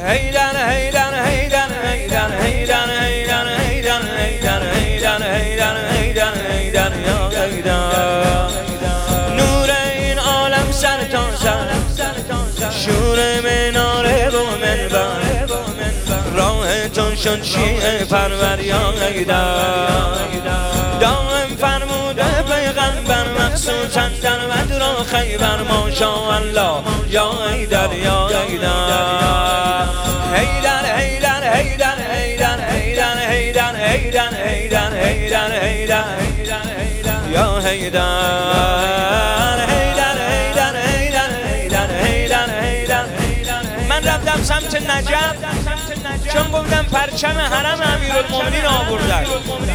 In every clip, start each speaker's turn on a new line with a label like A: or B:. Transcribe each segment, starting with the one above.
A: هيدان هيدان هيدان هيدان هيدان هيدان هيدان هيدان هيدان هيدان هيدان هيدان يا هيدان نور این عالم سر تا سر شور مناره و منبر راه تو شد شیعه پرور یا هیدر دائم فرموده پیغمبر مخصوصا در بدر و خیبر ماشاءالله یا هیدر یا هیدر هیدر هیدر هیدر هیدر هیدر هیدر هیدر هیدر هیدر هیدر یا هیدر من رفتم سمت نجف چون گفتم پرچم حرم امیرالمومنین آوردن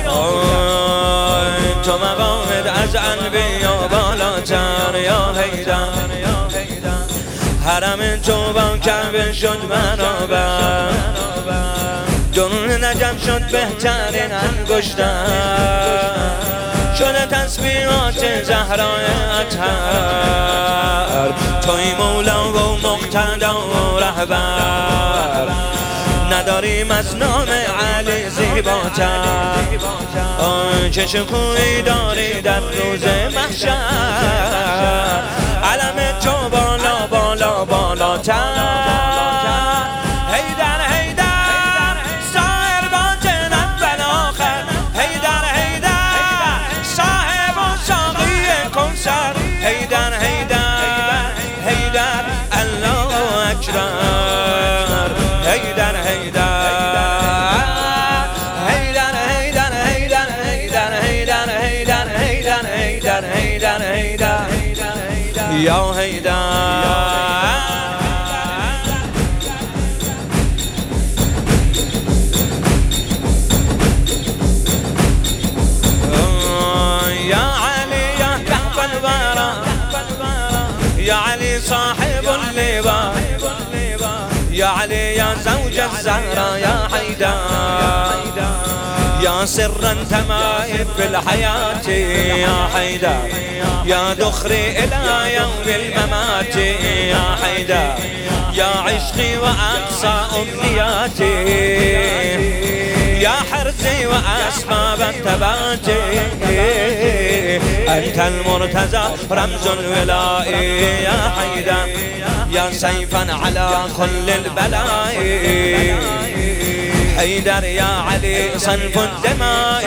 A: تو مقامت از انبیا بالاتر یا هیدر حرم تو با کعبه شد برابر درون نجف شد بهترین انگشتر شده تسبیحات زهرای اطهر توی مولا و مقتدا و رهبر نداریم از نام علی زیباتر چه شکوهی داری در روز محشر علم تو بالا بالا بالاتر هیدر هیدر سایر باطن اول آخر هیدر هیدر صاحب و ساقی کنسر هیدر هیدر هیدر الله اکبر هیدر هیدر هیدر هیدر هیدر هیدر هیدر هیدر هیدر هیدر هیدر هیدر یا هیدر يا علي صاحب اللواء يا علي يا زوج الزهراء يا حيدر يا سر تمائم في الحياة يا حيدر يا دخري إلى يوم الممات يا حيدر يا عشقي وأقصى أمنياتي يا حرزي وأسباب الثبات أنت المرتزى رمز الولاء يا حيدر يا سيفا على كل البلاء حيدر يا علي صنف الدماء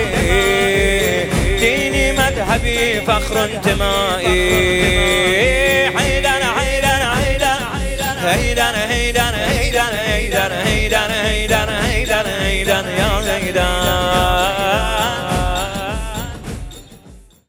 A: ديني مذهبي فخر انتمائي حيدر حيدر حيدر حيدر حيدر حيدر حيدر حيدر حيدر حيدر حيدر يا حيدر